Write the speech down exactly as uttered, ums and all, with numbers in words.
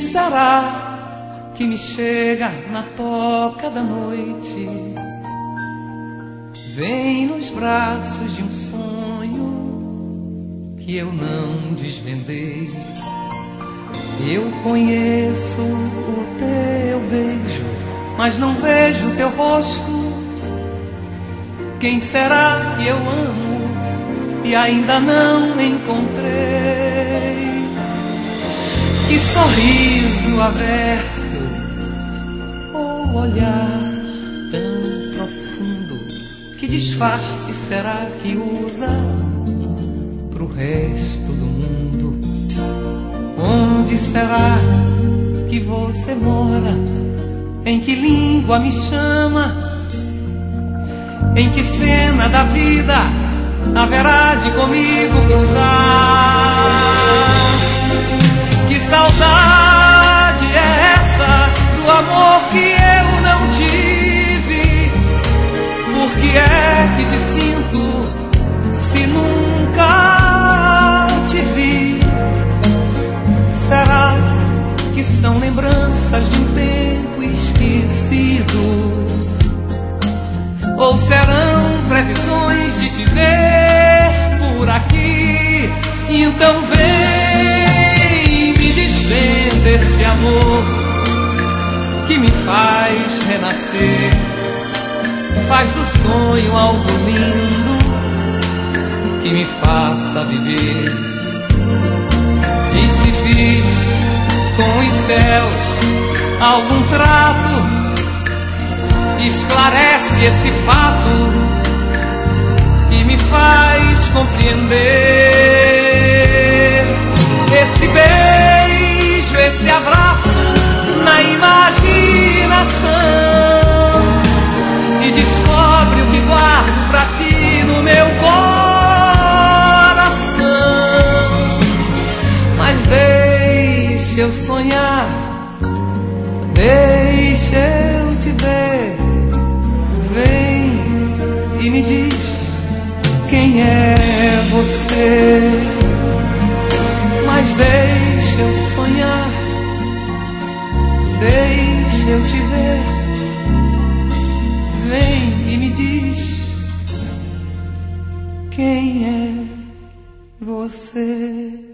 será que me chega na toca da noite? Vem nos braços de um sonho que eu não desvendei. Eu conheço o teu beijo, mas não vejo teu rosto. Quem será que eu amo e ainda não encontrei? Que sorriso aberto ou olhar tão profundo, que disfarce será que usa pro resto do mundo? Onde será que você mora? Em que língua me chama? Em que cena da vida haverá de comigo cruzar? Que saudade é essa do amor que eu não tive? Por que é que te sinto se nunca te vi? Será que são lembranças de um tempo esquecido? Ou serão previsões de te ver por aqui? Então vem, me desvenda esse amor que me faz renascer, faz do sonho algo lindo que me faça viver. E se fiz com os céus algum trato, esclarece esse fato que me faz compreender. Esse beijo, esse abraço na imaginação, e descobre o que guardo pra ti no meu coração. Mas deixa eu sonhar, deixa eu te ver. Vem e me diz quem é você. Mas deixa eu sonhar, deixa eu te ver. Vem e me diz quem é você.